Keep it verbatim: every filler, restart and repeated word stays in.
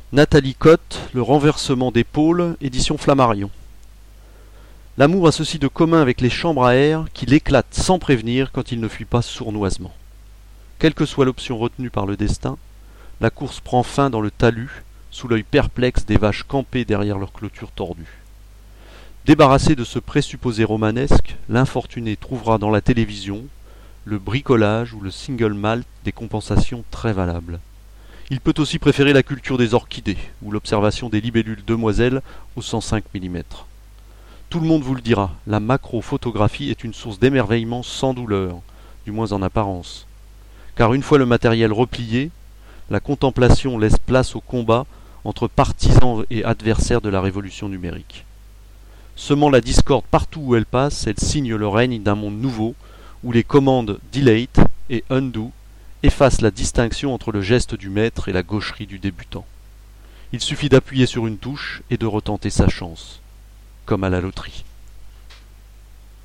Nathalie Cotte, Le renversement des pôles, édition Flammarion. L'amour a ceci de commun avec les chambres à air qu'il éclate sans prévenir quand il ne fuit pas sournoisement. Quelle que soit l'option retenue par le destin, la course prend fin dans le talus, sous l'œil perplexe des vaches campées derrière leur clôture tordue. Débarrassé de ce présupposé romanesque, l'infortuné trouvera dans la télévision le bricolage ou le single malt des compensations très valables. Il peut aussi préférer la culture des orchidées ou l'observation des libellules demoiselles au cent cinq millimètres. Tout le monde vous le dira, la macrophotographie est une source d'émerveillement sans douleur, du moins en apparence. Car une fois le matériel replié, la contemplation laisse place au combat entre partisans et adversaires de la révolution numérique. Semant la discorde partout où elle passe, elle signe le règne d'un monde nouveau où les commandes delete et undo effacent la distinction entre le geste du maître et la gaucherie du débutant. Il suffit d'appuyer sur une touche et de retenter sa chance, comme à la loterie.